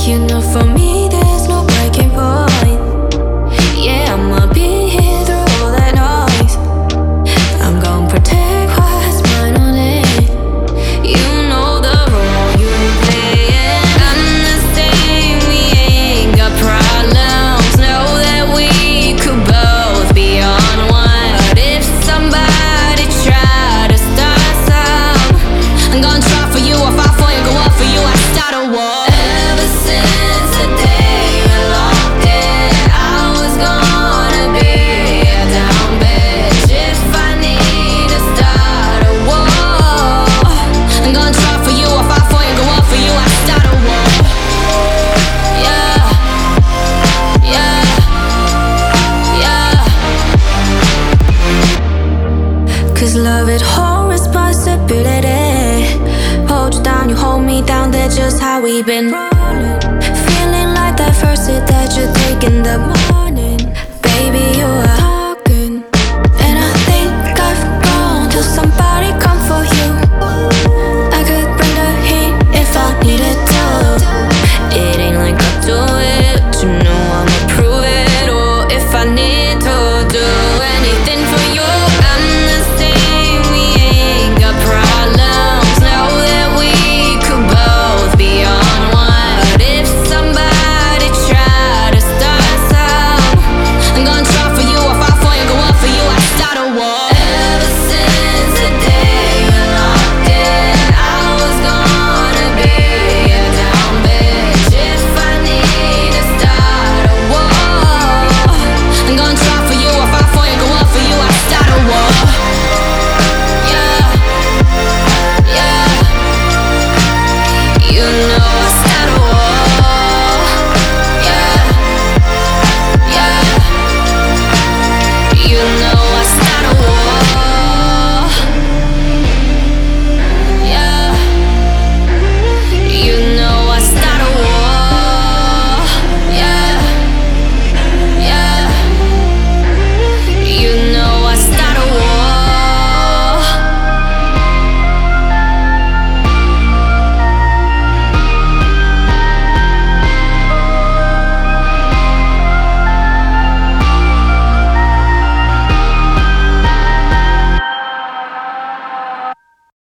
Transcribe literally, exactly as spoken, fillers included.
You know, for me, there's no breaking point. Yeah, I'ma be here through all that noise. I'm gonna protect what's mine on it. You know the role you play, and I'm the same. We ain't got problems. Know that we could both be on one. But if somebody try to start some, I'm gonna try for you, I'll fight for you, go up for you, I start a war. Ever since the day you locked it, I was gonna be a down bitch. If I need to start a war, I'm gonna try for you, I'll fight for you, go up for you, I start a war. Yeah, yeah, yeah. Cause love it whole responsibility. Hold you down, you hold me down, that's just how we've been rolling. Feeling like that first hit that you're taking the most.